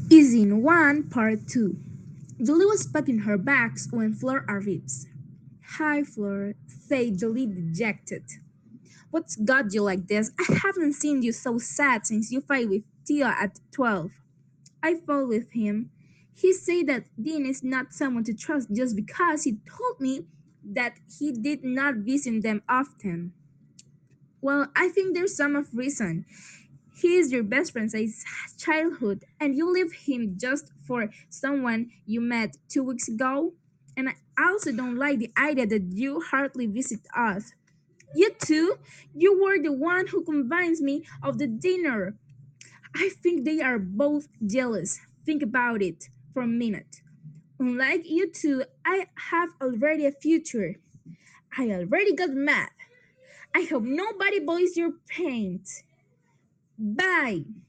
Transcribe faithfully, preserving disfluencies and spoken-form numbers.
Is in one part two. Julie was packing her bags when Fleur arrives. Hi, Fleur, said Julie dejected. What's got you like this? I haven't seen you so sad since you fight with Tia at twelve. I fought with him. He said that Dean is not someone to trust just because he told me that he did not visit them often. Well, I think there's some of reason. He is your best friend since childhood, and you leave him just for someone you met two weeks ago? And I also don't like the idea that you hardly visit us. You too? You were the one who convinced me of the dinner. I think they are both jealous. Think about it for a minute. Unlike you two, I have already a future. I already got mad. I hope nobody buys your paint. Bye.